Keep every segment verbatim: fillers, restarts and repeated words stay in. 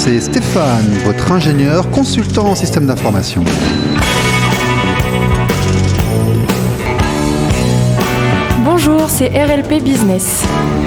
c'est Stéphane, votre ingénieur consultant en système d'information. Bonjour, c'est R L P Business.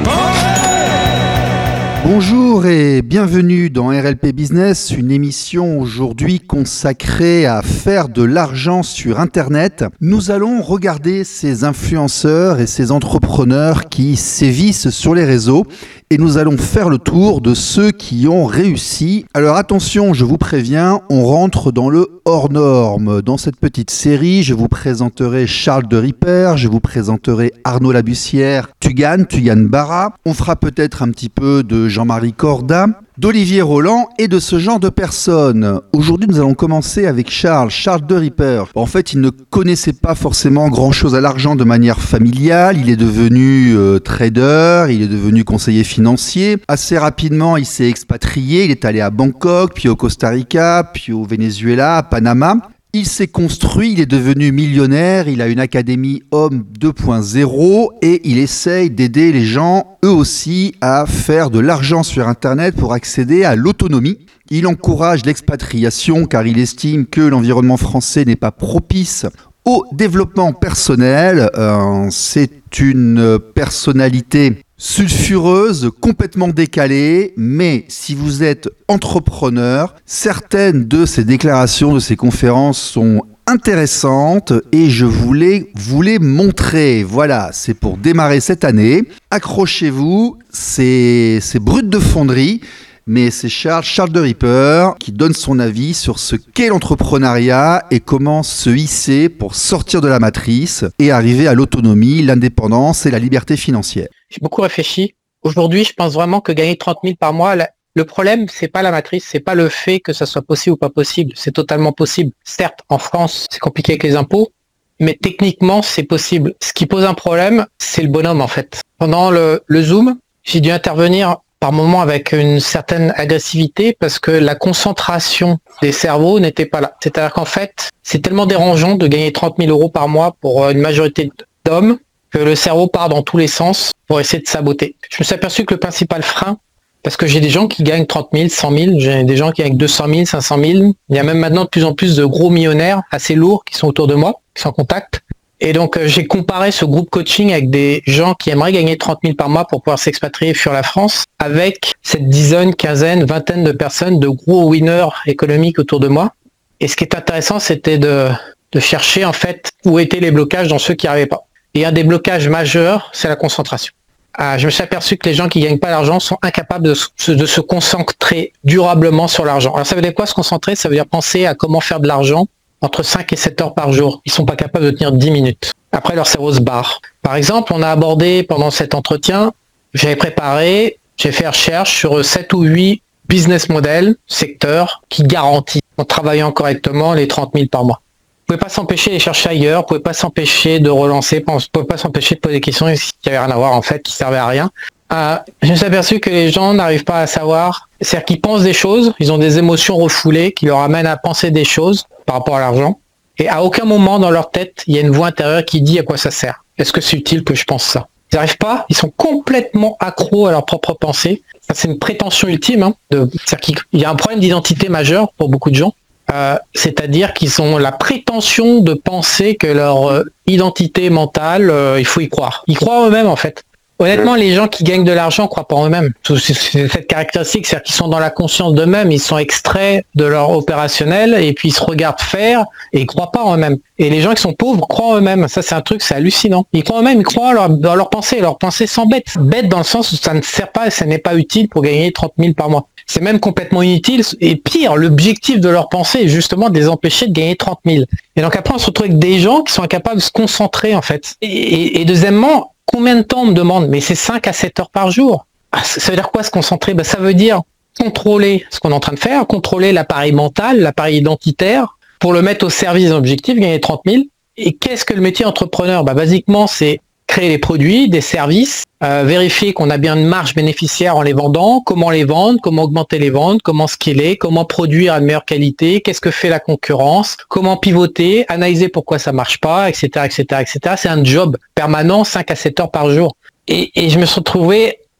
Bonjour et bienvenue dans R L P Business, une émission aujourd'hui consacrée à faire de l'argent sur Internet. Nous allons regarder ces influenceurs et ces entrepreneurs qui sévissent sur les réseaux et nous allons faire le tour de ceux qui ont réussi. Alors attention, je vous préviens, on rentre dans le hors norme. Dans cette petite série, je vous présenterai Charles de Ripper, je vous présenterai Arnaud Labussière, Tugan, Tugan Barra. On fera peut-être un petit peu de Jean-Marie Corda, d'Olivier Roland et de ce genre de personnes. Aujourd'hui, nous allons commencer avec Charles, Charles de Ripper. En fait, il ne connaissait pas forcément grand-chose à l'argent de manière familiale. Il est devenu euh, trader, il est devenu conseiller financier. Assez rapidement, il s'est expatrié. Il est allé à Bangkok, puis au Costa Rica, puis au Venezuela, à Panama. Il s'est construit, il est devenu millionnaire, il a une académie Homme deux point zéro et il essaye d'aider les gens, eux aussi, à faire de l'argent sur Internet pour accéder à l'autonomie. Il encourage l'expatriation car il estime que l'environnement français n'est pas propice au développement personnel. Euh, c'est une personnalité sulfureuse, complètement décalée, mais si vous êtes entrepreneur, certaines de ces déclarations, de ces conférences sont intéressantes et je voulais vous les montrer. Voilà, c'est pour démarrer cette année. Accrochez-vous, c'est, c'est brut de fonderie. Mais c'est Charles, Charles de Ripper qui donne son avis sur ce qu'est l'entrepreneuriat et comment se hisser pour sortir de la matrice et arriver à l'autonomie, l'indépendance et la liberté financière. J'ai beaucoup réfléchi. Aujourd'hui, je pense vraiment que gagner trente mille par mois, le problème, c'est pas la matrice, c'est pas le fait que ça soit possible ou pas possible. C'est totalement possible. Certes, en France, c'est compliqué avec les impôts, mais techniquement, c'est possible. Ce qui pose un problème, c'est le bonhomme, en fait. Pendant le, le Zoom, j'ai dû intervenir par moments avec une certaine agressivité parce que la concentration des cerveaux n'était pas là. C'est-à-dire qu'en fait, c'est tellement dérangeant de gagner trente mille euros par mois pour une majorité d'hommes que le cerveau part dans tous les sens pour essayer de saboter. Je me suis aperçu que le principal frein, parce que j'ai des gens qui gagnent trente mille, cent mille, j'ai des gens qui gagnent deux cent mille, cinq cent mille. Il y a même maintenant de plus en plus de gros millionnaires assez lourds qui sont autour de moi, qui sont en contact. Et donc, euh, j'ai comparé ce groupe coaching avec des gens qui aimeraient gagner trente mille par mois pour pouvoir s'expatrier et fuir la France, avec cette dizaine, quinzaine, vingtaine de personnes, de gros winners économiques autour de moi. Et ce qui est intéressant, c'était de, de chercher, en fait, où étaient les blocages dans ceux qui n'y arrivaient pas. Et un des blocages majeurs, c'est la concentration. Ah, je me suis aperçu que les gens qui gagnent pas l'argent sont incapables de se, de se concentrer durablement sur l'argent. Alors, ça veut dire quoi, se concentrer? Ça veut dire penser à comment faire de l'argent entre cinq et sept heures par jour. Ils sont pas capables de tenir dix minutes. Après, leur cerveau se barre. Par exemple, on a abordé pendant cet entretien, j'avais préparé, j'ai fait recherche sur sept ou huit business models, secteurs, qui garantissent, en travaillant correctement, les trente mille par mois. Vous pouvez pas s'empêcher de les chercher ailleurs, vous pouvez pas s'empêcher de relancer, vous pouvez pas s'empêcher de poser des questions qui n'avaient rien à voir, en fait, qui servaient à rien. Euh, je me suis aperçu que les gens n'arrivent pas à savoir, c'est-à-dire qu'ils pensent des choses, ils ont des émotions refoulées qui leur amènent à penser des choses par rapport à l'argent, et à aucun moment dans leur tête, il y a une voix intérieure qui dit à quoi ça sert. Est-ce que c'est utile que je pense ça? Ils n'arrivent pas, ils sont complètement accros à leur propre pensée. Ça, c'est une prétention ultime, hein, de, c'est-à-dire qu'il y a un problème d'identité majeur pour beaucoup de gens, euh, c'est-à-dire qu'ils ont la prétention de penser que leur euh, identité mentale, euh, il faut y croire. Ils croient eux-mêmes, en fait. Honnêtement, les gens qui gagnent de l'argent croient pas en eux-mêmes. C'est cette caractéristique, c'est-à-dire qu'ils sont dans la conscience d'eux-mêmes, ils sont extraits de leur opérationnel et puis ils se regardent faire et ils croient pas en eux-mêmes. Et les gens qui sont pauvres croient en eux-mêmes. Ça, c'est un truc, c'est hallucinant. Ils croient en eux-mêmes, ils croient leur, dans leurs pensées. Leurs pensées sont bêtes. Bêtes dans le sens où ça ne sert pas et ça n'est pas utile pour gagner trente mille par mois. C'est même complètement inutile. Et pire, l'objectif de leur pensée est justement de les empêcher de gagner trente mille. Et donc après, on se retrouve avec des gens qui sont incapables de se concentrer, en fait. Et, et, et deuxièmement, combien de temps on me demande? Mais c'est cinq à sept heures par jour. Ah, ça veut dire quoi se concentrer? Ben, ça veut dire contrôler ce qu'on est en train de faire, contrôler l'appareil mental, l'appareil identitaire, pour le mettre au service d'un objectif, gagner trente mille. Et qu'est-ce que le métier entrepreneur? Ben, basiquement, c'est créer des produits, des services, euh, vérifier qu'on a bien une marge bénéficiaire en les vendant, comment les vendre, comment augmenter les ventes, comment scaler, comment produire à de meilleure qualité, qu'est-ce que fait la concurrence, comment pivoter, analyser pourquoi ça marche pas, et cetera, et cetera, et cetera. C'est un job permanent, cinq à sept heures par jour. Et, et je me suis retrouvé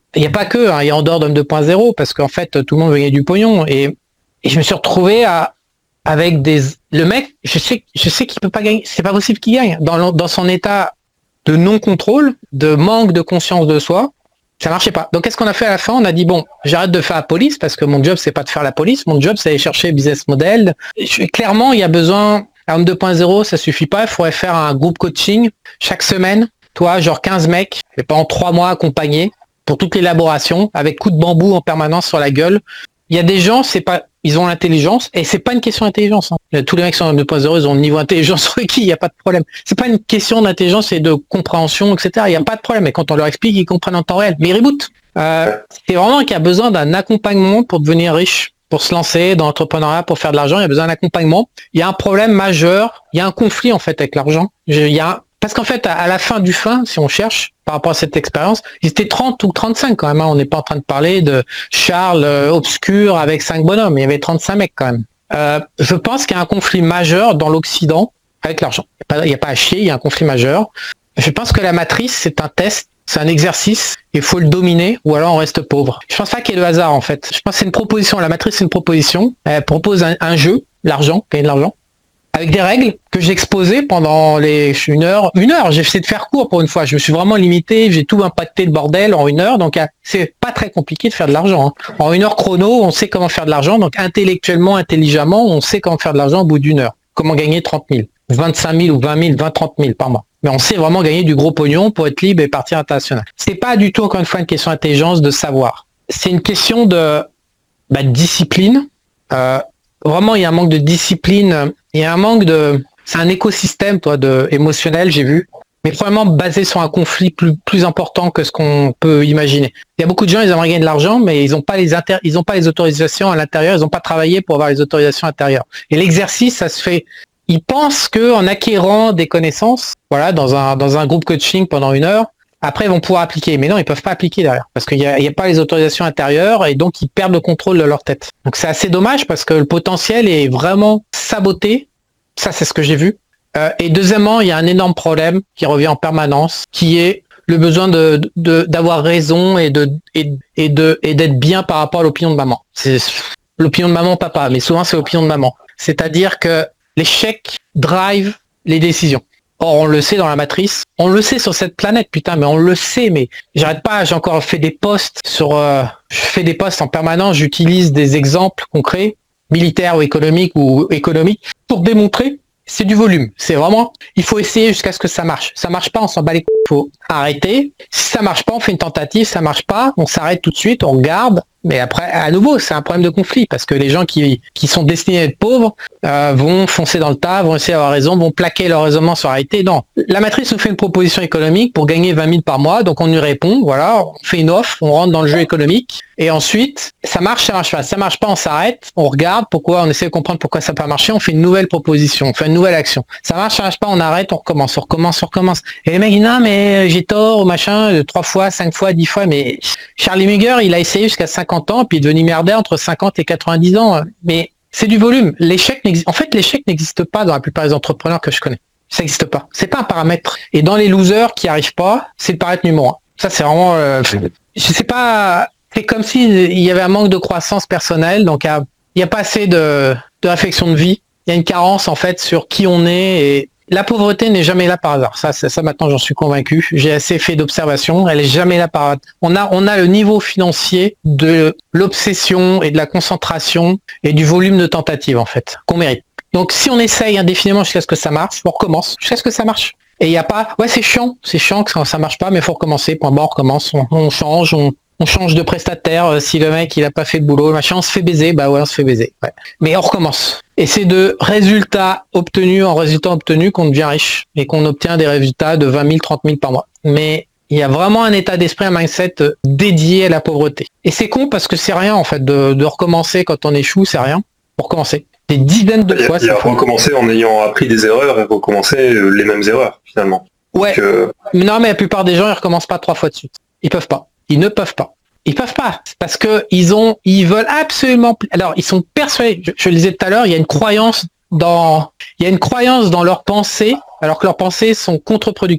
Il n'y a pas que, hein, il y a en dehors d'Homme deux point zéro, parce qu'en fait, tout le monde veut gagner du pognon. Et, et je me suis retrouvé à, avec des... Le mec, je sais, je sais qu'il peut pas gagner, c'est pas possible qu'il gagne. Dans, dans son état de non-contrôle, de manque de conscience de soi, ça marchait pas. Donc, qu'est-ce qu'on a fait à la fin? On a dit, bon, j'arrête de faire la police, parce que mon job, c'est pas de faire la police. Mon job, c'est aller chercher business model. Je, clairement, il y a besoin, à Homme deux point zéro, ça suffit pas. Il faudrait faire un groupe coaching chaque semaine. Toi, genre quinze mecs, et pendant trois mois accompagnés pour toute l'élaboration, avec coup de bambou en permanence sur la gueule. Il y a des gens, c'est pas, ils ont l'intelligence, et c'est pas une question d'intelligence. Hein. Tous les mecs qui sont en deux point zéro, ils ont le niveau d'intelligence requis, il n'y a pas de problème. C'est pas une question d'intelligence et de compréhension, et cetera. Il n'y a pas de problème. Et quand on leur explique, ils comprennent en temps réel. Mais ils rebootent. Euh, c'est vraiment qu'il y a besoin d'un accompagnement pour devenir riche, pour se lancer dans l'entrepreneuriat, pour faire de l'argent. Il y a besoin d'un accompagnement. Il y a un problème majeur. Il y a un conflit, en fait, avec l'argent. Il y a, parce qu'en fait, à la fin du fin, si on cherche, par rapport à cette expérience, ils étaient trente ou trente-cinq quand même. Hein. On n'est pas en train de parler de Charles euh, obscur avec cinq bonhommes. Il y avait trente-cinq mecs quand même. Euh, je pense qu'il y a un conflit majeur dans l'Occident avec l'argent. Il n'y a, a pas à chier, il y a un conflit majeur. Je pense que la matrice, c'est un test, c'est un exercice. Il faut le dominer ou alors on reste pauvre. Je pense pas qu'il y ait de hasard en fait. Je pense que c'est une proposition. La matrice, c'est une proposition. Elle propose un, un jeu, l'argent, gagner de l'argent, avec des règles que j'ai exposées pendant les une heure. Une heure, j'ai essayé de faire court pour une fois. Je me suis vraiment limité, j'ai tout impacté le bordel en une heure. Donc c'est pas très compliqué de faire de l'argent. Hein. En une heure chrono, on sait comment faire de l'argent. Donc intellectuellement, intelligemment, on sait comment faire de l'argent au bout d'une heure. Comment gagner trente mille, vingt-cinq mille ou vingt mille, vingt, trente mille par mois. Mais on sait vraiment gagner du gros pognon pour être libre et partir international. C'est pas du tout, encore une fois, une question d'intelligence, de savoir. C'est une question de, bah, de discipline. Euh, vraiment, il y a un manque de discipline. Il y a un manque de... C'est un écosystème, toi, de émotionnel, j'ai vu. Mais probablement basé sur un conflit plus, plus important que ce qu'on peut imaginer. Il y a beaucoup de gens, ils aimeraient gagner de l'argent, mais ils n'ont pas les inter... ils ont pas les autorisations à l'intérieur. Ils n'ont pas travaillé pour avoir les autorisations intérieures. Et l'exercice, ça se fait... Ils pensent qu'en acquérant des connaissances, voilà, dans un, dans un groupe coaching pendant une heure, après, ils vont pouvoir appliquer. Mais non, ils peuvent pas appliquer derrière. Parce qu'il n'y a, il y a pas les autorisations intérieures et donc ils perdent le contrôle de leur tête. Donc c'est assez dommage parce que le potentiel est vraiment saboté. Ça, c'est ce que j'ai vu. Euh, et deuxièmement, il y a un énorme problème qui revient en permanence, qui est le besoin de, de, d'avoir raison et de, et, et de, et d'être bien par rapport à l'opinion de maman. C'est l'opinion de maman, papa, mais souvent c'est l'opinion de maman. C'est-à-dire que l'échec drive les décisions. Or, on le sait dans la matrice, on le sait sur cette planète, putain, mais on le sait, mais j'arrête pas, j'ai encore fait des posts sur, euh, je fais des posts en permanence, j'utilise des exemples concrets, militaires ou économiques ou économiques, pour démontrer, c'est du volume, c'est vraiment, il faut essayer jusqu'à ce que ça marche. Ça marche pas, on s'en bat les couilles, il faut arrêter. Si ça marche pas, on fait une tentative, ça marche pas, on s'arrête tout de suite, on regarde. Mais après, à nouveau, c'est un problème de conflit, parce que les gens qui, qui sont destinés à être pauvres euh, vont foncer dans le tas, vont essayer d'avoir raison, vont plaquer leur raisonnement sur la réalité. Non. La matrice nous fait une proposition économique pour gagner vingt mille par mois, donc on lui répond, voilà, on fait une offre, on rentre dans le jeu économique, et ensuite, ça marche, ça marche pas. Ça marche pas, on s'arrête, on regarde pourquoi, on essaie de comprendre pourquoi ça n'a pas marché, on fait une nouvelle proposition, on fait une nouvelle action. Ça marche, ça marche pas, on arrête, on recommence, on recommence, on recommence. Et les mecs disent, non, mais j'ai tort, machin, trois fois, cinq fois, dix fois, mais Charlie Munger, il a essayé jusqu'à cinquante ans, puis il est devenu milliardaire entre cinquante et quatre-vingt-dix ans. Mais c'est du volume. L'échec n'existe, en fait, l'échec n'existe pas dans la plupart des entrepreneurs que je connais. Ça n'existe pas. C'est pas un paramètre. Et dans les losers qui arrivent pas, c'est le paramètre numéro un. Ça, c'est vraiment, euh, je sais pas, c'est comme s'il y avait un manque de croissance personnelle, donc il n'y a, a pas assez de, de réflexion de vie. Il y a une carence, en fait, sur qui on est, et la pauvreté n'est jamais là par hasard. Ça, ça, ça maintenant, j'en suis convaincu. J'ai assez fait d'observation. Elle est jamais là par hasard. On a, on a le niveau financier de l'obsession et de la concentration et du volume de tentatives, en fait, qu'on mérite. Donc, si on essaye indéfiniment jusqu'à ce que ça marche, on recommence jusqu'à ce que ça marche. Et il n'y a pas, ouais, c'est chiant, c'est chiant que ça, ça marche pas, mais il faut recommencer. Point barre, on recommence, on, on change, on, on change de prestataire. Euh, si le mec, il a pas fait le boulot, machin, on se fait baiser, bah ouais, on se fait baiser. Ouais. Mais on recommence. Et c'est de résultats obtenus en résultats obtenus qu'on devient riche et qu'on obtient des résultats de vingt mille, trente mille par mois. Mais il y a vraiment un état d'esprit, un mindset dédié à la pauvreté. Et c'est con parce que c'est rien, en fait, de, de recommencer quand on échoue, c'est rien. Pour recommencer. Des dizaines de fois. Il y a, il y a recommencer en ayant appris des erreurs et recommencer les mêmes erreurs, finalement. Ouais. Donc, euh... Mais non, mais la plupart des gens, ils recommencent pas trois fois de suite. Ils peuvent pas. Ils ne peuvent pas. Ils peuvent pas. Parce que ils ont, ils veulent absolument, alors, ils sont persuadés, je, je le disais tout à l'heure, il y a une croyance dans, il y a une croyance dans leurs pensées, alors que leurs pensées sont contre-productives.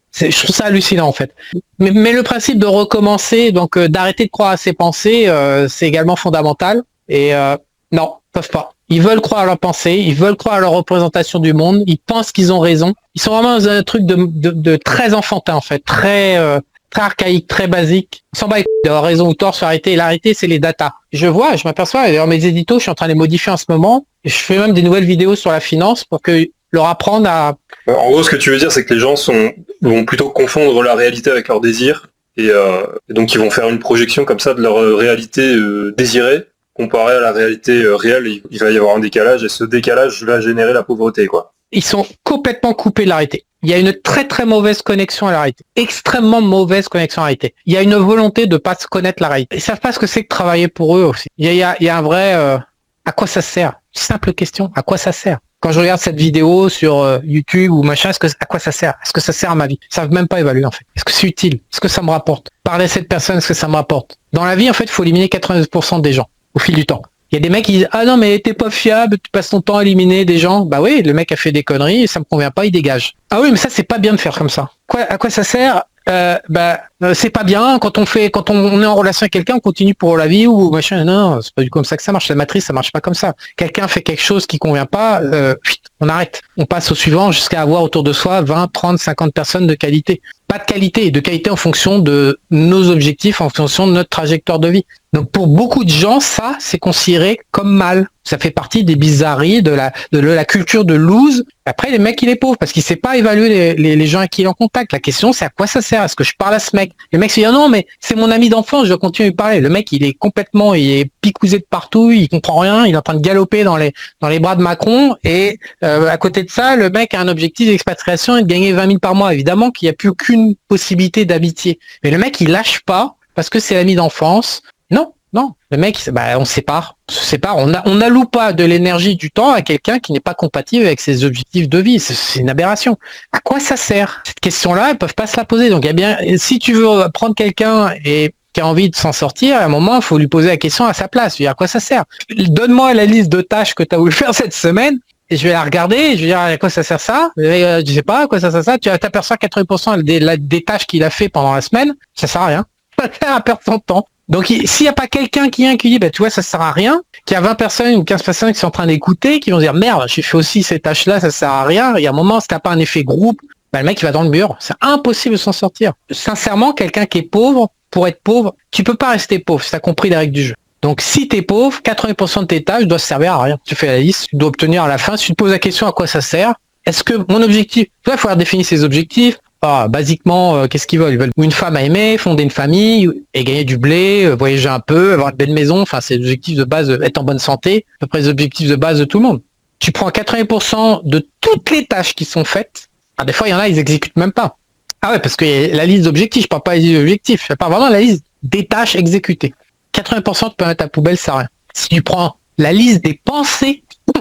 C'est, je trouve ça hallucinant en fait. Mais, mais le principe de recommencer, donc euh, d'arrêter de croire à ses pensées, euh, c'est également fondamental. Et euh, non, ils peuvent pas. Ils veulent croire à leurs pensées, ils veulent croire à leur représentation du monde, ils pensent qu'ils ont raison. Ils sont vraiment dans un truc de, de, de très enfantin en fait, très euh, très archaïque, très basique. Ils s'en battent d'avoir raison ou tort sur arrêter. Et l'arrêter, c'est les datas. Je vois, je m'aperçois, et dans mes éditos, je suis en train de les modifier en ce moment. Et je fais même des nouvelles vidéos sur la finance pour que leur apprendre à... En gros, ce que tu veux dire, c'est que les gens sont, vont plutôt confondre la réalité avec leur désir, et, euh, et donc ils vont faire une projection comme ça de leur euh, réalité euh, désirée, comparée à la réalité euh, réelle, il, il va y avoir un décalage, et ce décalage va générer la pauvreté, quoi. Ils sont complètement coupés de la réalité. Il y a une très très mauvaise connexion à la réalité. Extrêmement mauvaise connexion à la réalité. Il y a une volonté de pas se connaître la réalité. Ils savent pas ce que c'est que travailler pour eux aussi. Il y a, il y a, il y a un vrai... Euh, à quoi ça sert? Simple question. À quoi ça sert? Quand je regarde cette vidéo sur euh, YouTube ou machin, est-ce que, à quoi ça sert? Est-ce que ça sert à ma vie? Ils savent même pas évaluer en fait. Est-ce que c'est utile? Est-ce que ça me rapporte? Parler à cette personne, est-ce que ça me rapporte? Dans la vie, en fait, il faut éliminer quatre-vingt-dix pour cent des gens au fil du temps. Il y a des mecs qui disent ah non mais t'es pas fiable, tu passes ton temps à éliminer des gens. Bah oui, le mec a fait des conneries et ça me convient pas, il dégage. Ah oui mais ça c'est pas bien de faire comme ça. Quoi, à quoi ça sert? Euh, bah euh, c'est pas bien quand on fait quand on, on est en relation avec quelqu'un, on continue pour la vie ou machin. Non, c'est pas du comme ça que ça marche. La matrice ça marche pas comme ça. Quelqu'un fait quelque chose qui convient pas, euh, on arrête. On passe au suivant jusqu'à avoir autour de soi vingt, trente, cinquante personnes de qualité. Pas de qualité, de qualité en fonction de nos objectifs, en fonction de notre trajectoire de vie. Donc pour beaucoup de gens, ça, c'est considéré comme mal. Ça fait partie des bizarreries de la de la culture de lose. Après, les mecs, il est pauvre parce qu'il sait pas évaluer les, les, les gens avec qui il est en contact. La question, c'est à quoi ça sert? Est-ce que je parle à ce mec? Le mec se dit ah non, mais c'est mon ami d'enfance, je dois continuer à lui parler. Le mec, il est complètement, il est picousé de partout, il comprend rien, il est en train de galoper dans les dans les bras de Macron. Et euh, à côté de ça, le mec a un objectif d'expatriation et de gagner vingt mille par mois. Évidemment qu'il n'y a plus aucune possibilité d'amitié. Mais le mec, il lâche pas parce que c'est l'ami d'enfance. Non. Non, le mec, bah, on se sépare, on se sépare, on a, on n'alloue pas de l'énergie, du temps à quelqu'un qui n'est pas compatible avec ses objectifs de vie. C'est, c'est une aberration. À quoi ça sert? Cette question-là, ils peuvent pas se la poser. Donc, il y a bien, si tu veux prendre quelqu'un et qui a envie de s'en sortir, à un moment, il faut lui poser la question à sa place. Je veux dire, à quoi ça sert? Donne-moi la liste de tâches que tu as voulu faire cette semaine. Et je vais la regarder, et je vais dire à quoi ça sert ça? Je sais pas à quoi ça sert ça. Tu t'aperçois quatre-vingts pour cent des, des tâches qu'il a fait pendant la semaine, ça sert à rien. Ça sert à perdre son temps. Donc, s'il n'y a pas quelqu'un qui vient qui dit, bah, tu vois, ça sert à rien, qu'il y a vingt personnes ou quinze personnes qui sont en train d'écouter, qui vont dire, merde, j'ai fait aussi ces tâches-là, ça sert à rien. Il y a un moment, si t'as pas un effet groupe, bah, le mec, il va dans le mur. C'est impossible de s'en sortir. Sincèrement, quelqu'un qui est pauvre, pour être pauvre, tu peux pas rester pauvre si t'as compris les règles du jeu. Donc, si t'es pauvre, quatre-vingts pour cent de tes tâches doivent servir à rien. Tu fais la liste, tu dois obtenir à la fin. Si tu te poses la question à quoi ça sert, est-ce que mon objectif, tu vois, il faut définir ses objectifs. Ah, basiquement, euh, qu'est-ce qu'ils veulent? Ils veulent une femme à aimer, fonder une famille, et gagner du blé, euh, voyager un peu, avoir une belle maison. Enfin, c'est l'objectif de base, euh, être en bonne santé, à peu près les objectifs de base de tout le monde. Tu prends quatre-vingts pour cent de toutes les tâches qui sont faites. Ah, des fois, il y en a, ils exécutent même pas. Ah ouais, parce que y a la liste d'objectifs, je parle pas des objectifs, je parle vraiment de la liste des tâches exécutées. quatre-vingts pour cent tu peux mettre à poubelle, ça rien. Si tu prends la liste des pensées,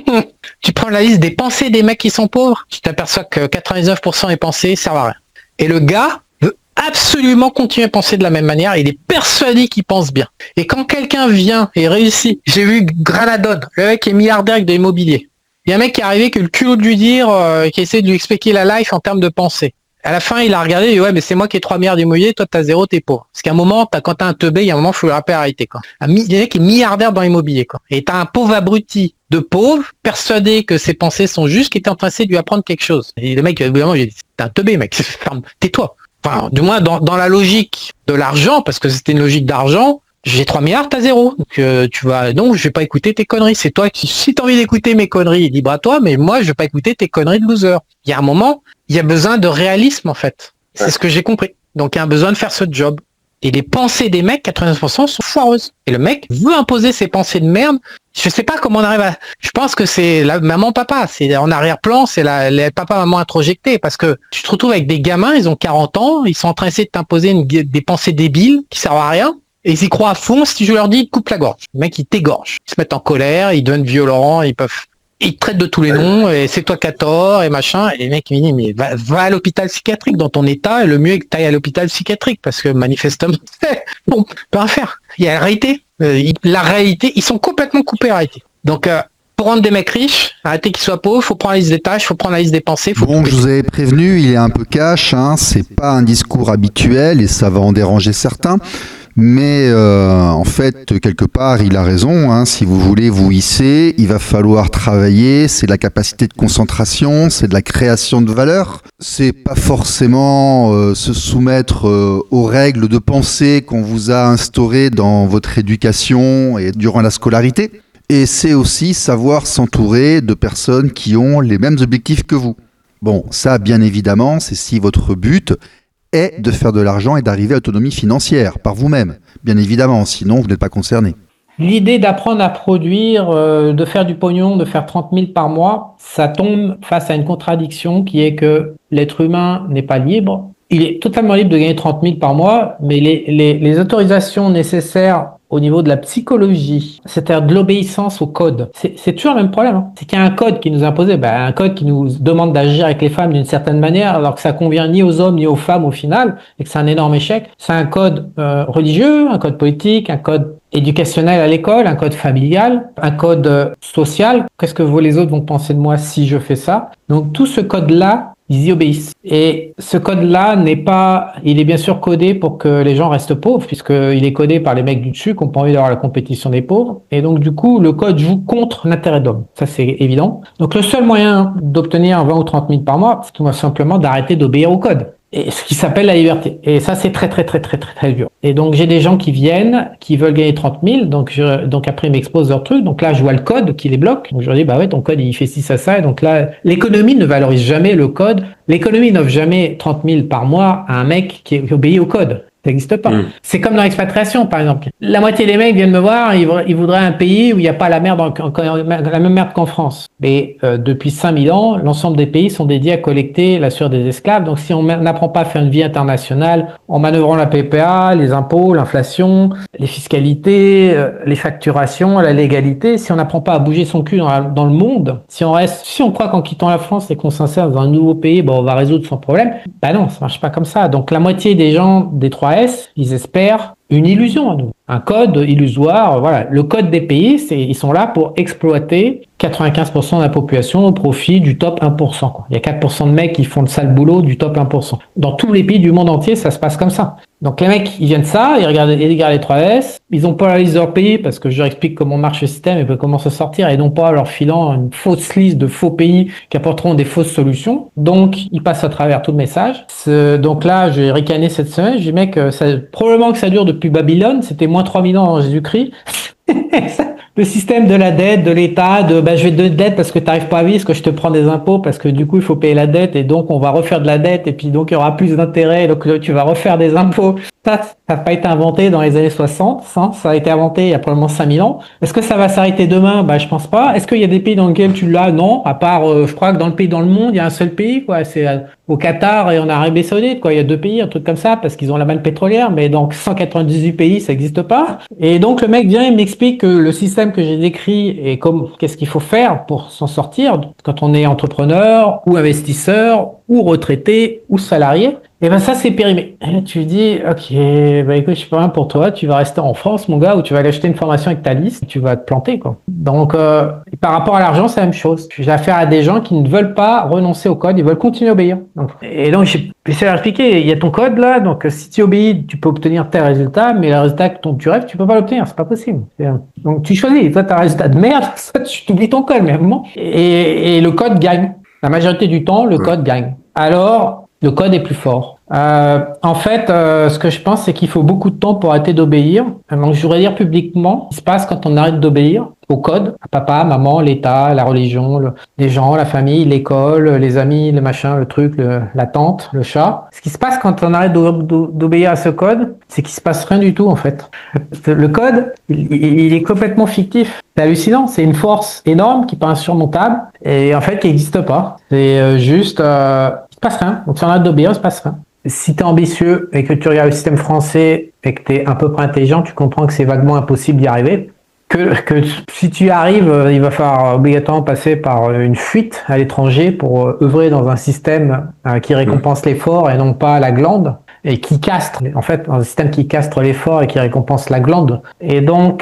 tu prends la liste des pensées des mecs qui sont pauvres, tu t'aperçois que quatre-vingt-dix-neuf pour cent des pensées servent à rien. Et le gars veut absolument continuer à penser de la même manière. Il est persuadé qu'il pense bien. Et quand quelqu'un vient et réussit, j'ai vu Granadone, le mec qui est milliardaire avec de l'immobilier. Il y a un mec qui est arrivé qui a le culot de lui dire, euh, qui essaie de lui expliquer la life en termes de pensée. À la fin, il a regardé, il dit, ouais, mais c'est moi qui ai trois milliards d'immobilier, toi t'as zéro, t'es pauvre. Parce qu'à un moment, t'as, quand t'as un teubé, il y a un moment, il faut le rappeler arrêter, quoi. Un mi- il y a un mec qui est milliardaire dans l'immobilier, quoi. Et t'as un pauvre abruti de pauvre, persuadé que ses pensées sont justes, qui était en train de lui apprendre quelque chose. Et le mec, évidemment, il a dit, t'es un teubé, mec, ferme, tais-toi. Enfin, du moins, dans, dans la logique de l'argent, parce que c'était une logique d'argent, j'ai trois milliards, t'as zéro. Donc, euh, tu vas, donc, je vais pas écouter tes conneries. C'est toi qui, si t'as envie d'écouter mes conneries, libre à toi, mais moi, je vais pas écouter tes conneries de loser. Il y a un moment, il y a besoin de réalisme, en fait. C'est ce que j'ai compris. Donc, il y a un besoin de faire ce job. Et les pensées des mecs, quatre-vingt-dix pour cent sont foireuses. Et le mec veut imposer ses pensées de merde. Je sais pas comment on arrive à... Je pense que c'est la maman, papa. C'est en arrière-plan, c'est la, les papa, maman introjectés. Parce que tu te retrouves avec des gamins, ils ont quarante ans, ils sont en train d'essayer de t'imposer une, des pensées débiles qui servent à rien. Et ils y croient à fond. Si je leur dis, coupe la gorge. Le mec, il t'égorge. Ils se mettent en colère, ils deviennent violents, ils peuvent... Ils te traitent de tous les noms, et c'est toi qui as tort, et machin. Et les mecs me disent, mais va, va à l'hôpital psychiatrique dans ton état, et le mieux est que tu ailles à l'hôpital psychiatrique, parce que manifestement, bon, peut rien faire. Il y a la réalité. Euh, la réalité, ils sont complètement coupés à la réalité. Donc, euh, Pour rendre des mecs riches, arrêter qu'ils soient pauvres, faut prendre la liste des tâches, faut prendre la liste des pensées. Faut Bon, je vous avais prévenu, il est un peu cash, hein, c'est pas un discours habituel et ça va en déranger certains. Mais euh, en fait, quelque part, il a raison. Hein. Si vous voulez vous hisser, il va falloir travailler. C'est de la capacité de concentration, c'est de la création de valeur. C'est pas forcément euh, se soumettre euh, aux règles de pensée qu'on vous a instaurées dans votre éducation et durant la scolarité. Et c'est aussi savoir s'entourer de personnes qui ont les mêmes objectifs que vous. Bon, ça, bien évidemment, c'est si votre but est de faire de l'argent et d'arriver à l'autonomie financière par vous-même, bien évidemment, sinon vous n'êtes pas concerné. L'idée d'apprendre à produire, euh, de faire du pognon, de faire trente mille par mois, ça tombe face à une contradiction qui est que l'être humain n'est pas libre. Il est totalement libre de gagner trente mille par mois, mais les, les, les autorisations nécessaires au niveau de la psychologie, c'est-à-dire de l'obéissance au code. C'est, c'est toujours le même problème. Hein. C'est qu'il y a un code qui nous est imposé, ben, un code qui nous demande d'agir avec les femmes d'une certaine manière, alors que ça convient ni aux hommes ni aux femmes au final, et que c'est un énorme échec. C'est un code euh, religieux, un code politique, un code éducationnel à l'école, un code familial, un code euh, social. Qu'est-ce que vous les autres vont penser de moi si je fais ça? Donc tout ce code-là, ils y obéissent. Et ce code-là n'est pas, il est bien sûr codé pour que les gens restent pauvres, puisqu'il est codé par les mecs du dessus qui n'ont pas envie d'avoir la compétition des pauvres. Et donc, du coup, le code joue contre l'intérêt d'homme. Ça, c'est évident. Donc, le seul moyen d'obtenir vingt ou trente mille par mois, c'est tout simplement d'arrêter d'obéir au code. Et ce qui s'appelle la liberté. Et ça, c'est très, très, très, très, très, très dur. Et donc, j'ai des gens qui viennent, qui veulent gagner trente mille. Donc, je, donc après, ils m'exposent leur truc. Donc là, je vois le code qui les bloque. Donc, je leur dis, bah ouais, ton code, il fait ci, ça, ça. Et donc là, l'économie ne valorise jamais le code. L'économie n'offre jamais trente mille par mois à un mec qui obéit au code. Ça n'existe pas. Mmh. C'est comme dans l'expatriation, par exemple. La moitié des mecs viennent me voir, ils, ils voudraient un pays où il n'y a pas la merde, en, en, la même merde qu'en France. Mais euh, depuis cinq mille ans, l'ensemble des pays sont dédiés à collecter la sueur des esclaves. Donc si on n'apprend pas à faire une vie internationale, en manœuvrant la P P A, les impôts, l'inflation, les fiscalités, euh, les facturations, la légalité, si on n'apprend pas à bouger son cul dans, la, dans le monde, si on reste, si on croit qu'en quittant la France et qu'on s'insère dans un nouveau pays, bon, on va résoudre son problème, bah non, ça marche pas comme ça. Donc la moitié des gens des trois S, ils espèrent une illusion à nous, un code illusoire. Voilà, le code des pays, c'est ils sont là pour exploiter quatre-vingt-quinze pour cent de la population au profit du top un pour cent. Quoi. Il y a quatre pour cent de mecs qui font le sale boulot du top un pour cent. Dans tous les pays du monde entier, ça se passe comme ça. Donc les mecs, ils viennent de ça, ils regardent, ils regardent les trois S, ils ont pas la liste de leur pays parce que je leur explique comment marche le système et comment se sortir, et non pas leur filant une fausse liste de faux pays qui apporteront des fausses solutions. Donc ils passent à travers tout le message. Ce, donc là, j'ai ricané cette semaine, j'ai dit mec, ça, probablement que ça dure depuis Babylone, c'était moins trois mille ans avant Jésus-Christ. Le système de la dette, de l'État, de bah, je vais te donner de dette parce que tu n'arrives pas à vivre, parce que je te prends des impôts, parce que du coup il faut payer la dette et donc on va refaire de la dette et puis donc il y aura plus d'intérêt, donc tu vas refaire des impôts. Ça, ça n'a pas été inventé dans les années soixante, ça, ça a été inventé il y a probablement cinq mille ans. Est-ce que ça va s'arrêter demain? Bah je pense pas. Est-ce qu'il y a des pays dans lesquels tu l'as? Non, à part euh, je crois que dans le pays dans le monde, il y a un seul pays quoi, c'est euh, au Qatar et en Arabie Saoudite quoi, il y a deux pays, un truc comme ça parce qu'ils ont la manne pétrolière, mais donc cent quatre-vingt-dix-huit pays, ça n'existe pas. Et donc le mec vient et m'explique que le système que j'ai décrit et comme qu'est-ce qu'il faut faire pour s'en sortir quand on est entrepreneur ou investisseur ou retraité ou salarié. Et ben ça c'est périmé. Et tu dis ok, bah écoute, je suis pas rien pour toi, tu vas rester en France mon gars, ou tu vas aller acheter une formation avec ta liste, tu vas te planter quoi. Donc euh, par rapport à l'argent c'est la même chose. J'ai affaire à des gens qui ne veulent pas renoncer au code, ils veulent continuer à obéir. Donc, et donc j'ai essayé d'expliquer, il y a ton code là, donc si tu obéis, tu peux obtenir tel résultat, mais le résultat dont tu rêves, tu peux pas l'obtenir, c'est pas possible. Donc tu choisis, toi t'as un résultat de merde, soit tu oublies ton code, mais à un moment, et, et le code gagne. La majorité du temps, le code gagne. Alors le code est plus fort. Euh, en fait, euh, ce que je pense, c'est qu'il faut beaucoup de temps pour arrêter d'obéir. Donc, je voudrais dire publiquement, ce qui se passe quand on arrête d'obéir au code, à papa, maman, l'État, la religion, le, les gens, la famille, l'école, les amis, le machin, le truc, le, la tante, le chat. Ce qui se passe quand on arrête d'obéir à ce code, c'est qu'il se passe rien du tout, en fait. Le code, il, il est complètement fictif. C'est hallucinant. C'est une force énorme qui paraît insurmontable et en fait, qui n'existe pas. C'est euh, juste... Euh, il se passe rien. Donc, si on arrête d'obéir, il se passe rien. Si tu es ambitieux et que tu regardes le système français et que tu es à peu près intelligent, tu comprends que c'est vaguement impossible d'y arriver. Que, que si tu y arrives, il va falloir obligatoirement passer par une fuite à l'étranger pour œuvrer dans un système qui récompense l'effort et non pas la glande, et qui castre, en fait, un système qui castre l'effort et qui récompense la glande. Et donc,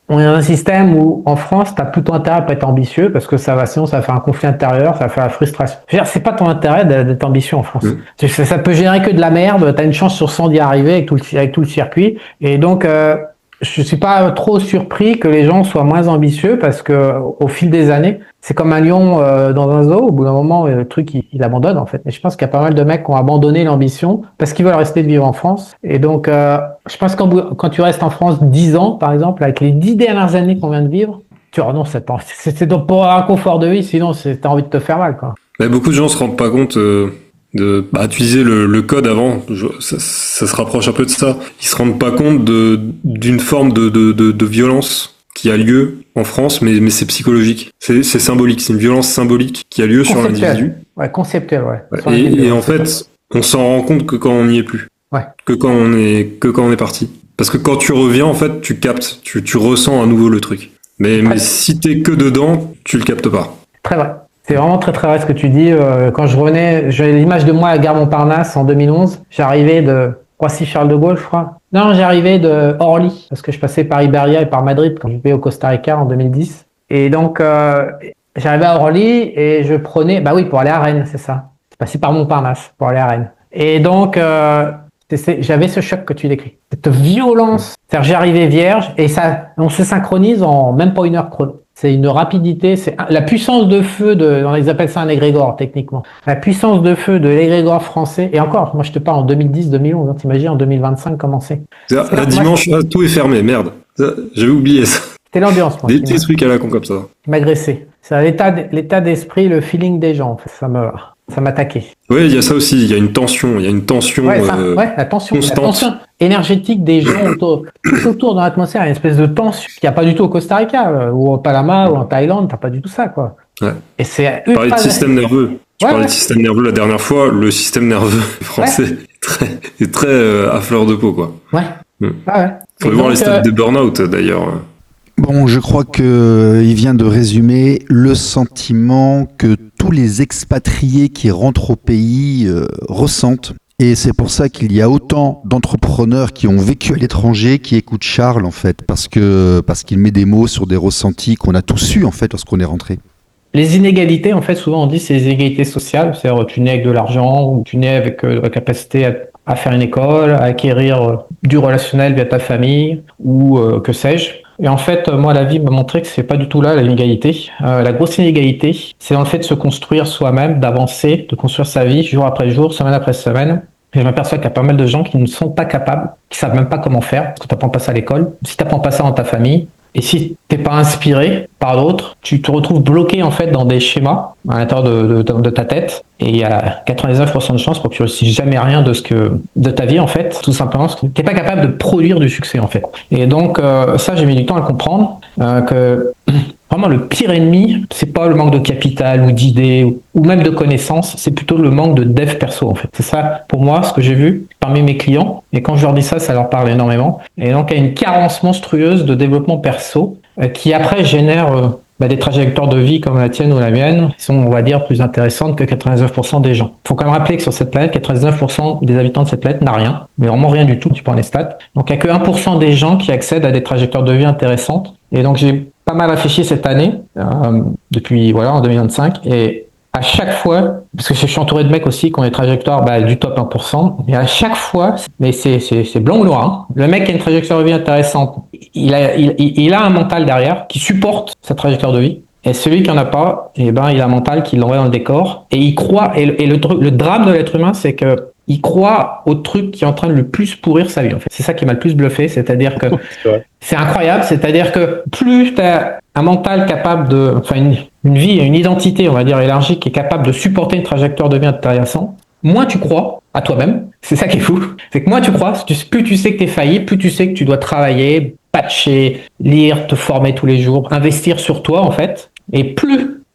on est dans un système où, en France, tu as plutôt intérêt à pas être ambitieux parce que ça va, sinon, ça va faire un conflit intérieur, ça va faire la frustration. Je veux dire, c'est pas ton intérêt d'être ambitieux en France. Mmh. Ça, ça peut générer que de la merde. Tu as une chance sur cent d'y arriver avec tout le, avec tout le circuit. Et donc, euh, je suis pas trop surpris que les gens soient moins ambitieux parce que au fil des années, c'est comme un lion euh, dans un zoo. Au bout d'un moment, le truc il, il abandonne en fait. Et je pense qu'il y a pas mal de mecs qui ont abandonné l'ambition parce qu'ils veulent rester de vivre en France. Et donc, euh, je pense qu'en quand tu restes en France dix ans, par exemple, avec les dix dernières années qu'on vient de vivre, tu renonces à temps. C'est donc pour avoir un confort de vie, sinon t'as envie de te faire mal, quoi. Mais beaucoup de gens se rendent pas compte. Euh... de bah, utiliser le, le code avant, je, ça, ça se rapproche un peu de ça. Ils se rendent pas compte de d'une forme de, de, de, de violence qui a lieu en France, mais, mais c'est psychologique. C'est, c'est symbolique, c'est une violence symbolique qui a lieu sur l'individu. Ouais, conceptuel, ouais. ouais et, et en fait, on s'en rend compte que quand on n'y est plus. Ouais. Que quand on est, que quand on est parti. Parce que quand tu reviens, en fait, tu captes, tu, tu ressens à nouveau le truc. Mais, mais si t'es que dedans, tu le captes pas. Très vrai. C'est vraiment très très vrai ce que tu dis. Quand je revenais, j'ai l'image de moi à Gare Montparnasse en deux mille onze. J'arrivais de Roissy-Charles de Gaulle, je crois. Non, j'arrivais de Orly parce que je passais par Iberia et par Madrid quand je vivais au Costa Rica en deux mille dix. Et donc, euh, j'arrivais à Orly et je prenais, bah oui, pour aller à Rennes, c'est ça. Je passais par Montparnasse pour aller à Rennes. Et donc, euh, c'est, c'est, j'avais ce choc que tu décris. Cette violence. C'est-à-dire, j'arrivais vierge et ça, on se synchronise en même pas une heure chrono. C'est une rapidité, c'est la puissance de feu de, ils appellent ça un égrégore techniquement. La puissance de feu de l'égrégore français. Et encore, moi je te parle en deux mille dix, deux mille onze. Hein, t'imagines en deux mille vingt-cinq comment c'est. c'est là, là, dimanche, moi, tout est fermé, merde. Ça, j'avais oublié ça. C'était l'ambiance. Moi, des petits trucs à la con comme ça. M'agresser. C'est l'état, l'état d'esprit, le feeling des gens. En fait. Ça me, ça m'attaquait. Oui, il y a ça aussi. Il y a une tension. Il y a une tension. Ouais, ça, euh, ouais la tension. constante. La tension énergétique des gens autour, autour dans l'atmosphère. Il y a une espèce de tension qu'il n'y a pas du tout au Costa Rica ou au Panama ou en Thaïlande. T'as pas du tout ça, quoi. Ouais. Et c'est. Tu parlais de système nerveux. Tu ouais, parlais ouais. de système nerveux la dernière fois. Le système nerveux français ouais. est très, est très euh, à fleur de peau, quoi. Ouais. Mm. Ah ouais. Faut Et voir donc, les stades euh... des burn-out d'ailleurs. Bon, je crois qu'il vient de résumer le sentiment que tous les expatriés qui rentrent au pays euh, ressentent. Et c'est pour ça qu'il y a autant d'entrepreneurs qui ont vécu à l'étranger qui écoutent Charles, en fait, parce que parce qu'il met des mots sur des ressentis qu'on a tous eus, en fait, lorsqu'on est rentré. Les inégalités, en fait, souvent on dit c'est les inégalités sociales. C'est-à-dire tu nais avec de l'argent ou tu nais avec euh, la capacité à, à faire une école, à acquérir euh, du relationnel via ta famille ou euh, que sais-je. Et en fait, moi, la vie m'a montré que c'est pas du tout là l'inégalité. Euh, la grosse inégalité, c'est dans le fait de se construire soi-même, d'avancer, de construire sa vie jour après jour, semaine après semaine. Et je m'aperçois qu'il y a pas mal de gens qui ne sont pas capables, qui savent même pas comment faire, parce que t'apprends pas ça à l'école. Si t'apprends pas ça dans ta famille, et si t'es pas inspiré par d'autres, tu te retrouves bloqué en fait dans des schémas à l'intérieur de, de, de ta tête. Et il y a quatre-vingt-dix-neuf pour cent de chances pour que tu réussisses jamais rien de ce que de ta vie en fait, tout simplement parce que t'es pas capable de produire du succès en fait. Et donc euh, ça j'ai mis du temps à le comprendre euh, que vraiment le pire ennemi c'est pas le manque de capital ou d'idées ou, ou même de connaissances, c'est plutôt le manque de dev perso en fait. C'est ça pour moi ce que j'ai vu parmi mes clients et quand je leur dis ça, ça leur parle énormément. Et donc il y a une carence monstrueuse de développement perso euh, qui après génère euh, bah, des trajectoires de vie comme la tienne ou la mienne qui sont, on va dire, plus intéressantes que quatre-vingt-dix-neuf pour cent des gens. Il faut quand même rappeler que sur cette planète, quatre-vingt-dix-neuf pour cent des habitants de cette planète n'a rien, mais vraiment rien du tout, tu prends les stats. Donc il n'y a que un pour cent des gens qui accèdent à des trajectoires de vie intéressantes. Et donc j'ai pas mal réfléchi cette année, euh, depuis, voilà, en deux mille vingt-cinq, et à chaque fois, parce que je suis entouré de mecs aussi qui ont des trajectoires bah, du top un pour cent, et à chaque fois, mais c'est, c'est, c'est blanc ou noir, hein, le mec qui a une trajectoire de vie intéressante, il a, il, il a un mental derrière qui supporte sa trajectoire de vie, et celui qui en a pas, eh ben, il a un mental qui l'envoie dans le décor, et il croit, et le, et le, le drame de l'être humain, c'est que il croit au truc qui est en train de le plus pourrir sa vie, en fait. C'est ça qui m'a le plus bluffé, c'est-à-dire que c'est, c'est incroyable, c'est-à-dire que plus tu as un mental capable de, enfin une, une vie, une identité, on va dire, élargie, qui est capable de supporter une trajectoire de vie intéressante, moins tu crois à toi-même. C'est ça qui est fou. C'est que moins tu crois, plus tu sais que tu es faillible, plus tu sais que tu dois travailler, patcher, lire, te former tous les jours, investir sur toi, en fait. Et plus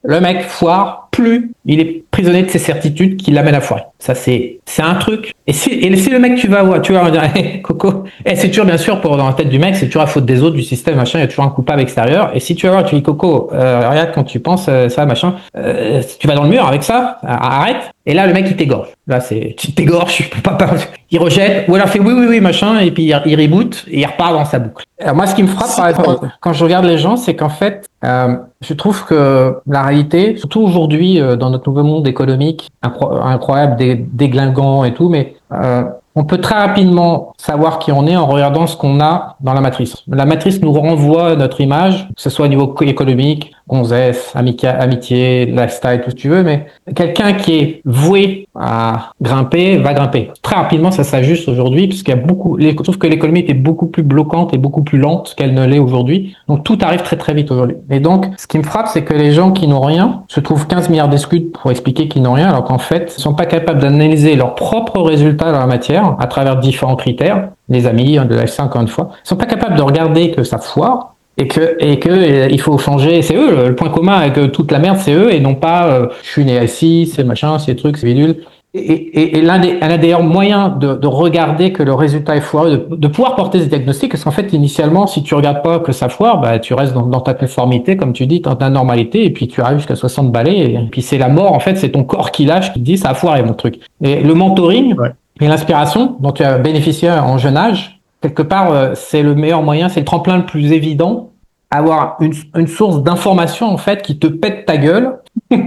le mec foire, plus il est prisonnier de ses certitudes qui l'amènent à foirer. Ça, c'est, c'est un truc. Et si, et si le mec, tu vas voir, tu vas dire, hey, Coco, et c'est toujours, bien sûr, pour dans la tête du mec, c'est toujours la faute des autres, du système, machin, il y a toujours un coupable extérieur. Et si tu vas voir, tu dis, Coco, euh, regarde, quand tu penses euh, ça, machin, euh, tu vas dans le mur avec ça, arrête. Et là, le mec, il t'égorge. Là, c'est, tu t'égorges, je peux pas parler. Il rejette, ou alors il fait oui, oui, oui, machin, et puis il, il reboot, et il repart dans sa boucle. Alors moi, ce qui me frappe, par exemple, quand je regarde les gens, c'est qu'en fait, euh, je trouve que la réalité, surtout aujourd'hui, euh, dans notre nouveau monde économique, incro- incroyable, dé- déglinguant et tout, mais euh, on peut très rapidement savoir qui on est en regardant ce qu'on a dans la matrice. La matrice nous renvoie notre image, que ce soit au niveau économique, gonzesse, amica- amitié, lifestyle, tout ce que tu veux, mais quelqu'un qui est voué à grimper va grimper. Très rapidement, ça s'ajuste aujourd'hui, parce qu'il y a beaucoup, je trouve que l'économie était beaucoup plus bloquante et beaucoup plus lente qu'elle ne l'est aujourd'hui. Donc tout arrive très très vite aujourd'hui. Et donc, ce qui me frappe, c'est que les gens qui n'ont rien se trouvent quinze milliards d'excuses pour expliquer qu'ils n'ont rien, alors qu'en fait, ils sont pas capables d'analyser leurs propres résultats dans la matière à travers différents critères. Les amis, de la cinq encore une fois, ils sont pas capables de regarder que ça foire, et que et que euh, il faut changer, c'est eux le, le point commun avec euh, toute la merde, c'est eux et non pas euh, je suis né assis, c'est machin, c'est trucs, c'est bidule. Et, et, et l'un des un des d'ailleurs moyens de, de regarder que le résultat est foireux, de, de pouvoir porter ce diagnostic, parce qu'en fait initialement si tu regardes pas que ça foire, bah tu restes dans, dans ta conformité comme tu dis, dans ta normalité, et puis tu arrives jusqu'à soixante balais, et, et puis c'est la mort en fait, c'est ton corps qui lâche, qui te dit ça a foiré mon truc. Et le mentoring ouais. et l'inspiration dont tu as bénéficié en jeune âge, quelque part, euh, c'est le meilleur moyen, c'est le tremplin le plus évident, avoir une, une source d'information en fait qui te pète ta gueule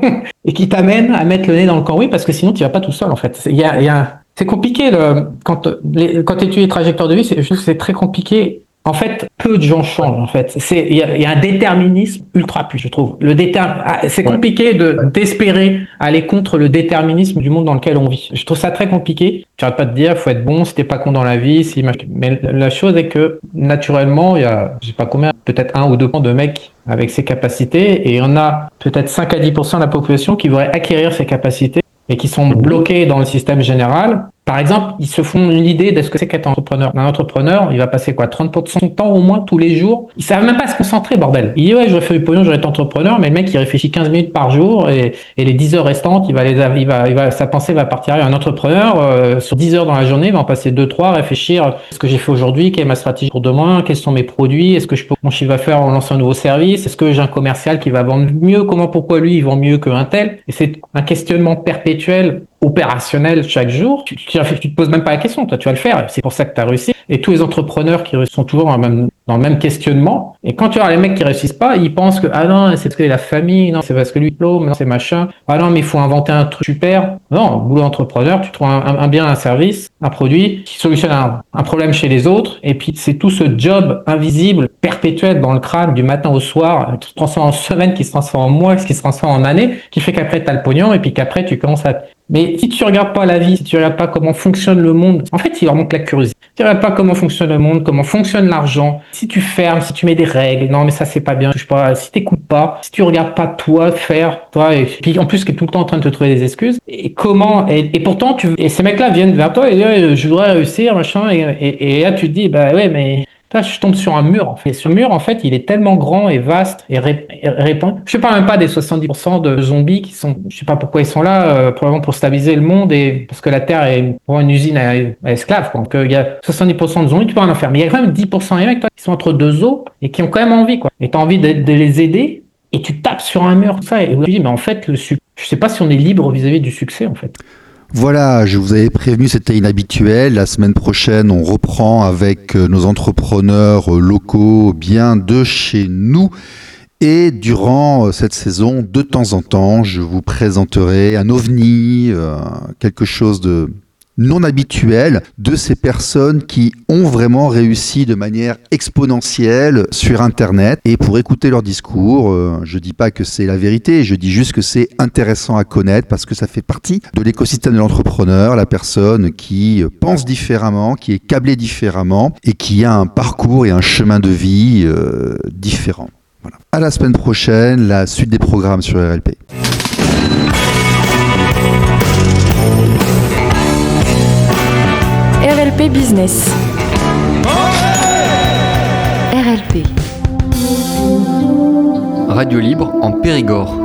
et qui t'amène à mettre le nez dans le cambouis, parce que sinon tu vas pas tout seul en fait. Il y a, il y a, c'est compliqué le, quand les, quand tu étudies les trajectoires de vie, c'est juste c'est très compliqué. En fait, peu de gens changent. En fait, c'est il y a, il y a un déterminisme ultra puissant, je trouve. Le déter, c'est compliqué de d'espérer aller contre le déterminisme du monde dans lequel on vit. Je trouve ça très compliqué. Tu arrêtes pas de dire, faut être bon, si t'es pas con dans la vie, si. Mais la chose est que naturellement, il y a, je sais pas combien, peut-être un ou deux de mecs avec ces capacités, et il y en a peut-être cinq à dix pour cent de la population qui voudraient acquérir ces capacités et qui sont bloqués dans le système général. Par exemple, ils se font l'idée de ce que c'est qu'être entrepreneur. Un entrepreneur, il va passer quoi, trente pour cent de son temps au moins tous les jours. Il ne savent même pas se concentrer, bordel. Il dit ouais, je vais faire du pognon, je vais être entrepreneur, mais le mec, il réfléchit quinze minutes par jour, et, et les dix heures restantes, il va les, il va, il va, sa pensée va partir. Un entrepreneur, euh, sur dix heures dans la journée, il va en passer deux, trois, réfléchir ce que j'ai fait aujourd'hui, quelle est ma stratégie pour demain, quels sont mes produits, est-ce que je peux, mon chiffre d'affaires en lançant un nouveau service, est-ce que j'ai un commercial qui va vendre mieux, comment, pourquoi lui, il vend mieux qu'un tel. Et c'est un questionnement perpétuel, opérationnel chaque jour. Tu, tu, tu te poses même pas la question, toi tu vas le faire, c'est pour ça que tu as réussi. Et tous les entrepreneurs qui sont toujours dans le même, dans le même questionnement, et quand tu vois les mecs qui réussissent pas, ils pensent que ah non, c'est parce que la famille, non, c'est parce que lui diplôme, non, c'est machin, ah non, mais il faut inventer un truc super. Non, boulot entrepreneur, tu trouves un, un, un bien, un service, un produit qui solutionne un, un problème chez les autres, et puis c'est tout ce job invisible, perpétuel dans le crâne du matin au soir, qui se transforme en semaine, qui se transforme en mois, qui se transforme en année, qui fait qu'après tu as le pognon, et puis qu'après tu commences à... Mais si tu regardes pas la vie, si tu regardes pas comment fonctionne le monde, en fait, il leur manque la curiosité. Si tu regardes pas comment fonctionne le monde, comment fonctionne l'argent, si tu fermes, si tu mets des règles, non mais ça c'est pas bien, touche pas, si t'écoutes pas, si tu regardes pas toi faire, toi, et puis en plus qui est tout le temps en train de te trouver des excuses, et comment, et, et pourtant tu, et ces mecs-là viennent vers toi et disent je voudrais réussir, machin, et, et, et là tu te dis bah ouais mais là, je tombe sur un mur, en fait. Ce mur, en fait, il est tellement grand et vaste et répandu. Je ne parle même pas des soixante-dix pour cent de zombies qui sont, je sais pas pourquoi ils sont là, euh, probablement pour stabiliser le monde et parce que la Terre est pour une usine à, à esclaves, quoi. Donc, il y a soixante-dix pour cent de zombies, tu peux rien en faire. Mais il y a quand même dix pour cent des mecs, toi, qui sont entre deux eaux et qui ont quand même envie, quoi. Et t'as envie de, de les aider et tu tapes sur un mur, tout ça. Et tu dis, mais en fait, le succès, je sais pas si on est libre vis-à-vis du succès, en fait. Voilà, je vous avais prévenu, c'était inhabituel. La semaine prochaine, on reprend avec nos entrepreneurs locaux bien de chez nous. Et durant cette saison, de temps en temps, je vous présenterai un ovni, euh, quelque chose de non habituel de ces personnes qui ont vraiment réussi de manière exponentielle sur Internet. Et pour écouter leur discours, euh, je dis pas que c'est la vérité, je dis juste que c'est intéressant à connaître parce que ça fait partie de l'écosystème de l'entrepreneur, la personne qui pense différemment, qui est câblée différemment et qui a un parcours et un chemin de vie euh, différent. Voilà. À la semaine prochaine, la suite des programmes sur R L P. R L P Business. R L P. Radio libre en Périgord.